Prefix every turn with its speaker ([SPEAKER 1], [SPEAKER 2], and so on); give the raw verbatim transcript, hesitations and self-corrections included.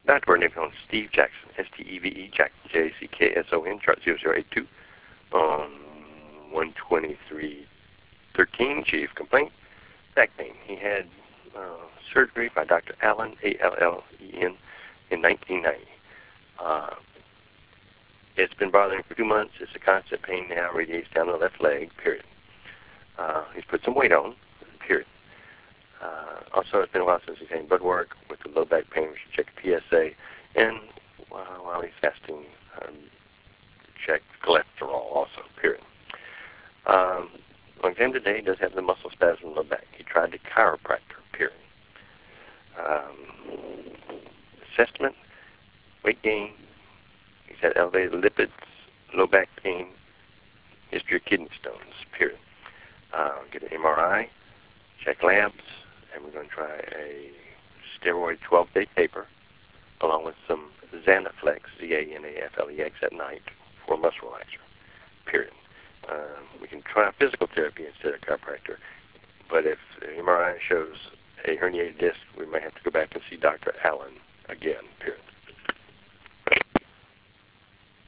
[SPEAKER 1] Doctor Bird name on Steve Jackson, S T E V E, Jackson, J A C K S O N, chart zero zero eight two, on one twenty-three thirteen, chief complaint, back pain. He had uh, surgery by Doctor Allen, A L L E N, in nineteen ninety. Uh, it's been bothering him for two months. It's a constant pain now, radiates down the left leg, period. Uh, he's put some weight on, period. Uh, also, it's been a while since he's had blood work with the low back pain. We should check a P S A. And uh, while he's fasting, um, check cholesterol also, period. Um, on exam today, he does have the muscle spasm in the low back. He tried the chiropractor, period. Um, assessment, weight gain. He's had elevated lipids, low back pain, history of kidney stones, period. Uh, get an M R I, check labs, and we're going to try a steroid twelve-day taper along with some Zanaflex, Z A N A F L E X, at night for a muscle relaxer, period. Um, we can try physical therapy instead of chiropractor, but if the M R I shows a herniated disc, we may have to go back and see Doctor Allen again, period.